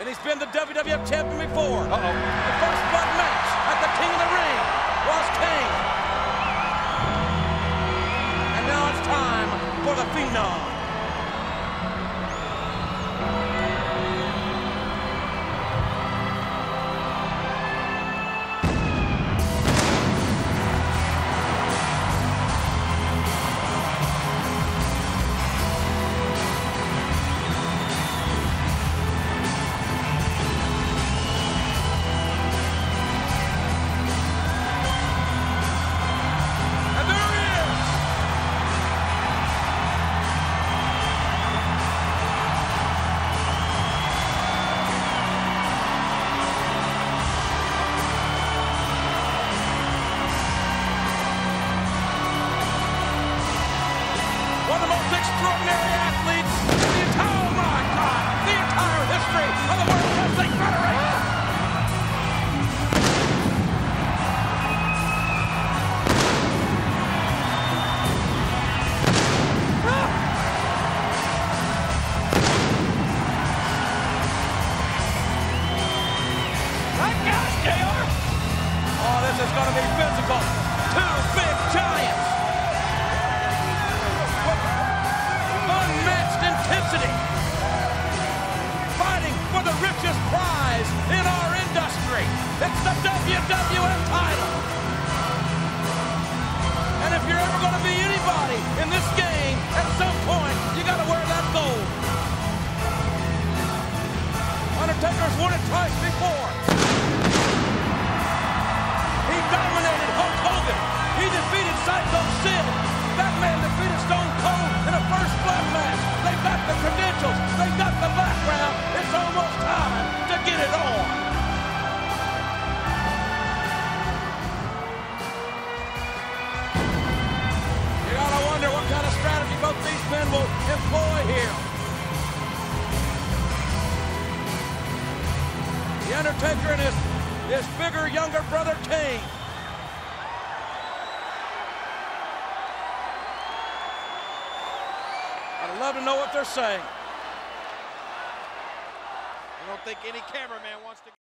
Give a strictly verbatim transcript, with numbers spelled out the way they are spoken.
And he's been the W W F champion before. Uh-oh. The first blood match at the King of the Ring was Kane. And now it's time for the Phenom. One of the most extraordinary athletes in the entire, oh my God, the entire history of the World Wrestling Federation. That guy's J R. Oh, this is going to be physical. Two big giants. Unmatched intensity. Fighting for the richest prize in our industry. It's the W W F title. And if you're ever going to be anybody in this game, at some point, you got to wear that gold. Undertaker's won it twice before. He dominated Hulk Hogan. He defeated Psycho Sid. That man defeated Stone Cold in a first blood match. They've got the credentials. They've got the background. It's almost time to get it on. You gotta wonder what kind of strategy both these men will employ here. The Undertaker and his, his bigger, younger brother Kane. I'd love to know what they're saying. I don't think any cameraman wants to